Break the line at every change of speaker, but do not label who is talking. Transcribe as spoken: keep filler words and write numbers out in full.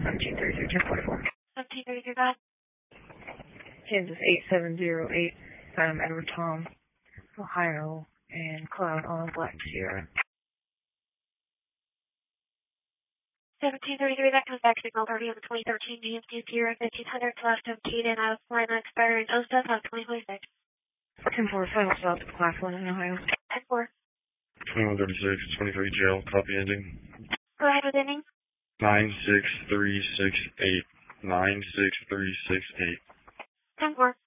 seventeen thirty-three, ten forty-four.
seventeen thirty-three, go ahead.
Kansas eight seven zero eight, um, Edward Tom, Ohio, and Cloud on Black Sierra.
seventeen thirty-three, that comes back signal thirty on the twenty thirteen G M C Sierra fifteen hundred last M keyed in out of Florida, expiring oh seven of twenty twenty-six.
ten four, final stop, Class one in Ohio.
ten four.
twenty-one thirty-six, twenty-three jail, copy ending.
Go ahead with ending.
nine six three six eight. nine six three six eight.
ten four.